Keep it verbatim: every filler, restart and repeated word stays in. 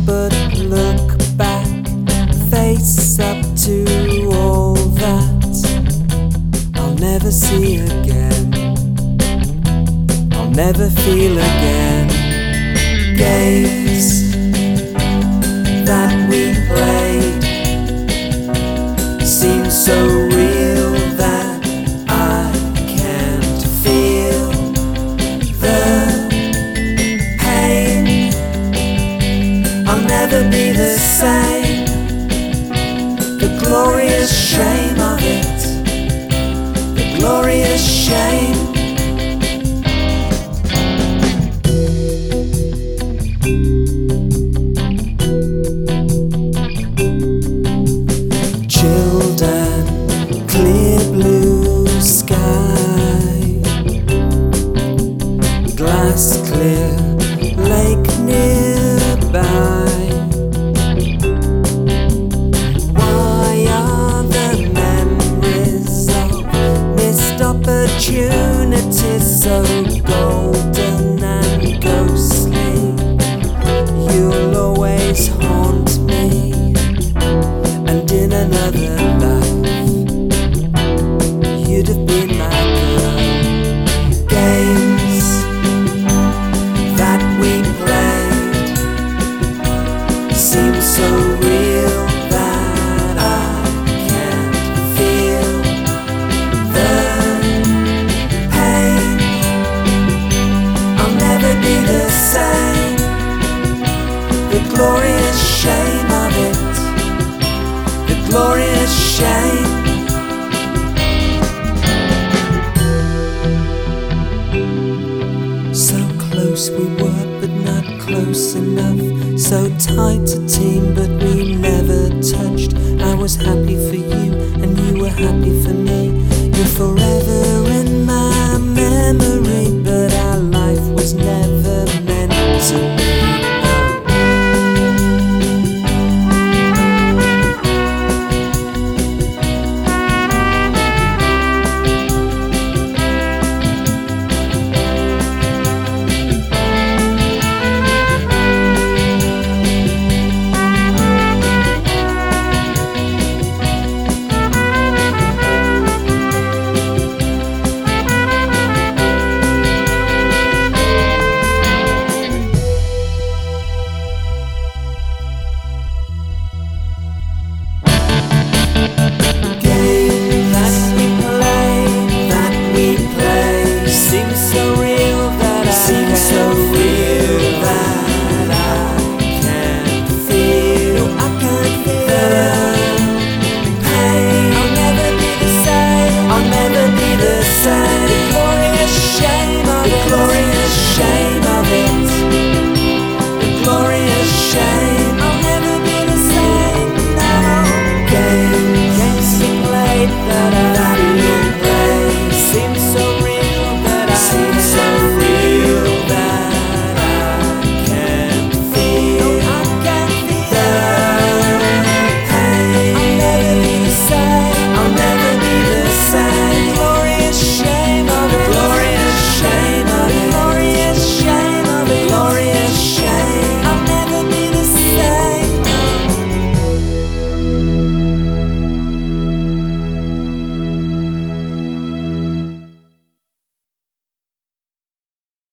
but look back, face up to all that I'll never see again, I'll never feel again. Games that we played seem so real that I can't feel the pain. I'll never be the same. The glorious shame of it, the glorious shame. Clear blue sky, glass clear lake nearby. Why are the memories of missed opportunities so golden and ghostly? You'll always haunt me, and in another life you'd have been my girl. Games that we played seem so real that I can't feel the pain. I'll never be the same. The glorious shame of it, the glorious shame. Close we were, but not close enough. So tight a team, but we never touched. I was happy for you, and you were happy for me. You're forever in my memory, but our life was never meant to be.